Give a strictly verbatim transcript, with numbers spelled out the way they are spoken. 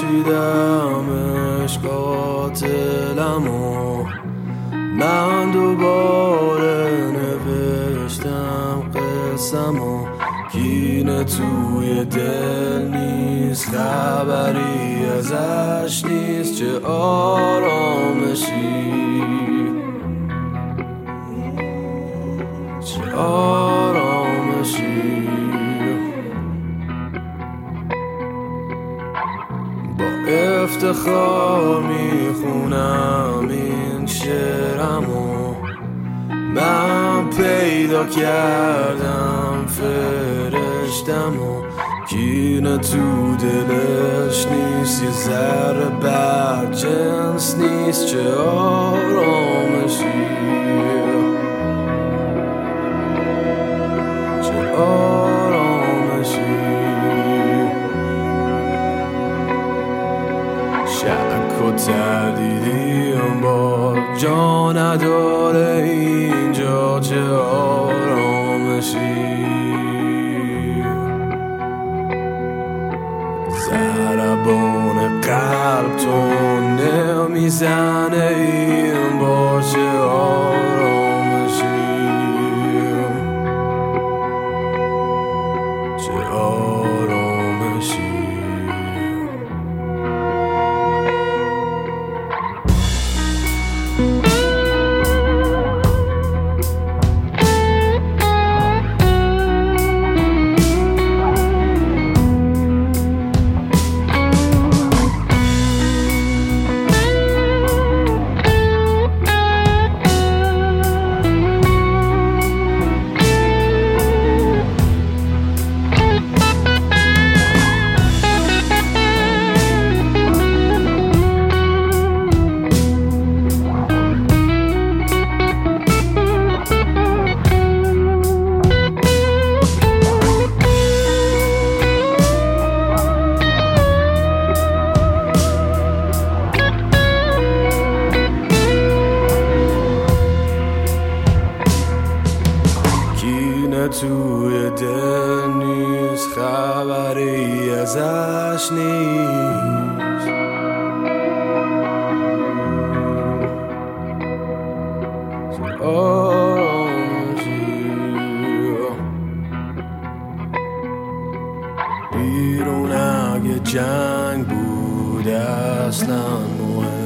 دیدمش قاتلمو، من دوباره نوشتم قصمو. کینه توی دل نیست، خبری ازش نیست، چه آرامشی چه آرامشی. با افتخار میخونم این شعرمو، من پیدا کردم فرشتمو. کینه تو دلش نیست، یه ذره بد جنس نیست، چه آرامشی چه آرامشی. شک و تردیدیم با جا نداره اینجا، چه آرامشی. ضربان قلب تو نمیزنه این با، چه آرامشی چه آرامشی. توی دل نیست، خبری ازش نیست، آرامشی. بیرون اگه جنگ بود اصلا مهم